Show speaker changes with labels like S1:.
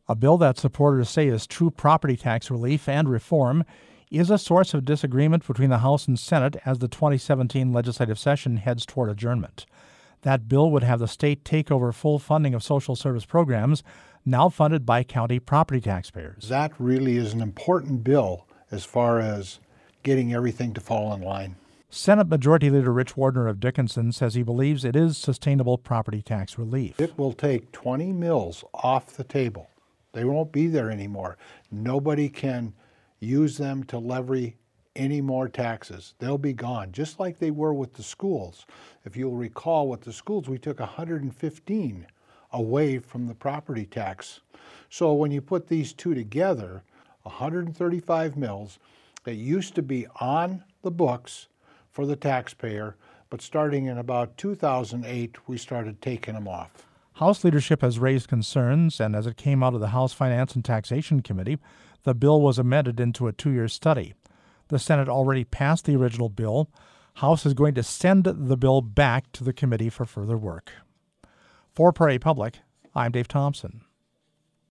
S1: A bill that supporters say is true property tax relief and reform is a source of disagreement between the House and Senate as the 2017 legislative session heads toward adjournment. That bill would have the state take over full funding of social service programs now funded by county property taxpayers.
S2: That really is an important bill as far as getting everything to fall in line.
S1: Senate Majority Leader Rich Wardner of Dickinson says he believes it is sustainable property tax relief.
S2: It will take 20 mills off the table. They won't be there anymore. Nobody can use them to levy any more taxes. They'll be gone, just like they were with the schools. If you'll recall, with the schools, we took 115 away from the property tax. So when you put these two together, 135 mills that used to be on the books for the taxpayer, but starting in about 2008, we started taking them off.
S1: House leadership has raised concerns, and as it came out of the House Finance and Taxation Committee, the bill was amended into a 2-year study. The Senate already passed the original bill. House is going to send the bill back to the committee for further work. For Prairie Public, I'm Dave Thompson.